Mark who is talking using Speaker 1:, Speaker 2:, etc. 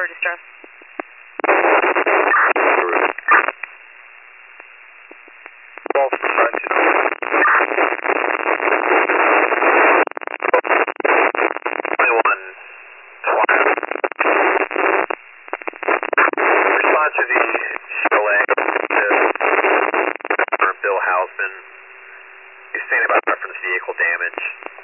Speaker 1: distress.
Speaker 2: False perspective. Respond to the CLA, Bill Hausman. He's saying about reference vehicle damage.